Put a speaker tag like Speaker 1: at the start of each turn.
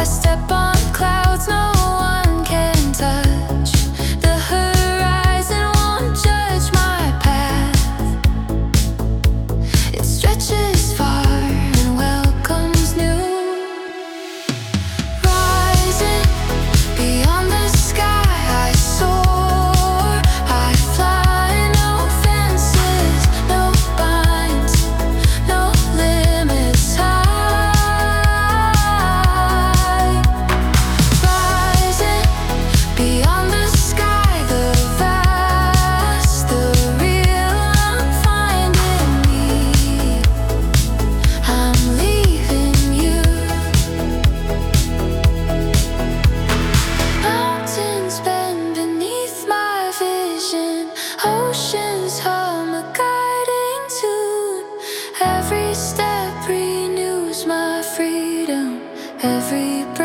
Speaker 1: I step on clouds no one can touch. The horizon won't judge my path. It stretches far and welcomes new. Rising beyond the sky, I soar, I fly. No fences, no binds, no limits high. Rising beyond the sky, the vast, the real, I'm finding me. I'm leaving you. Mountains bend beneath my vision, oceans hum a guiding tune. Every step renews my freedom, every breath